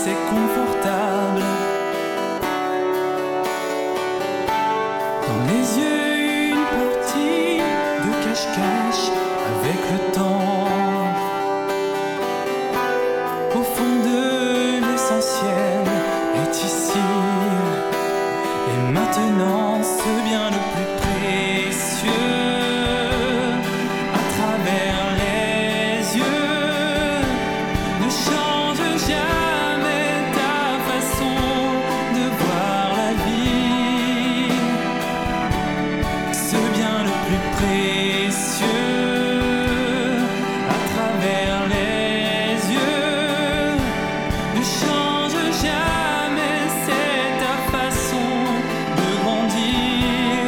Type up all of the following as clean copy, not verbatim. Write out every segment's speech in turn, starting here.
c'est confortable. Dans les yeux, une partie de cache-cache avec le temps. Au fond de l'essentiel est ici et maintenant ce bien le plus précieux. À travers les yeux, ne change jamais ta façon de voir la vie. Ce bien le plus précieux. À travers les yeux, ne change jamais, c'est ta façon de grandir.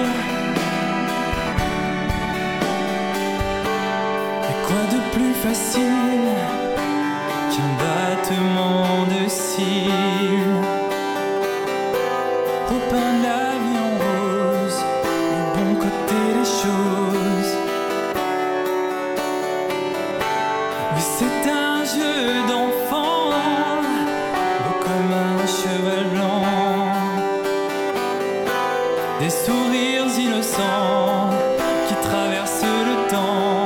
Et quoi de plus facile qu'un battement de cils pour peindre la vie en rose, le bon côté des choses. Oui, c'est un jeu d'enfant, beau comme un cheval blanc. Des sourires innocents qui traversent le temps.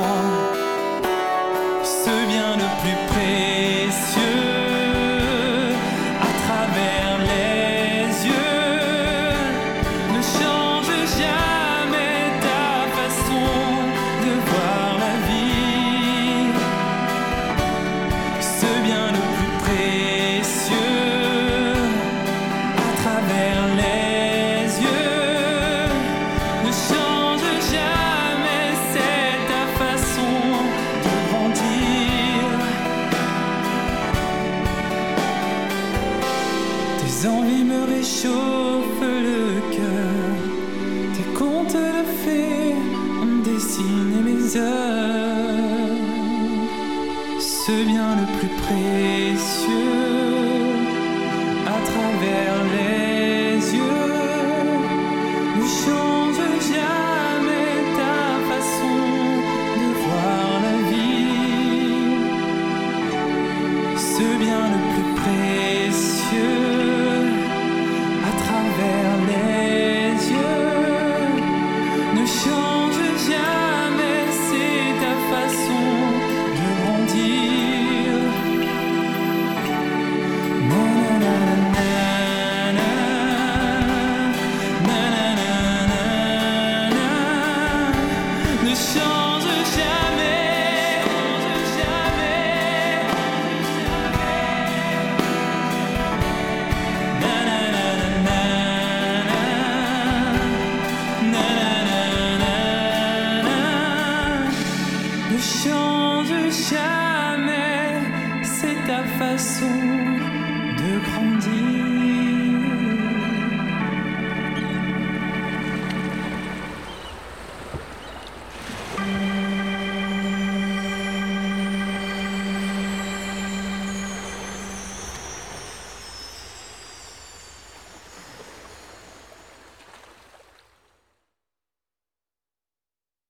Ce bien le plus précieux. À travers les yeux, ne change jamais ta façon de voir la vie. Ce bien le plus précieux. À travers les yeux, ne change jamais, c'est ta façon de grandir. Tes envies me réchauffent le cœur. Tes contes de fées ont dessiné mes heures. Ce bien le plus précieux. À travers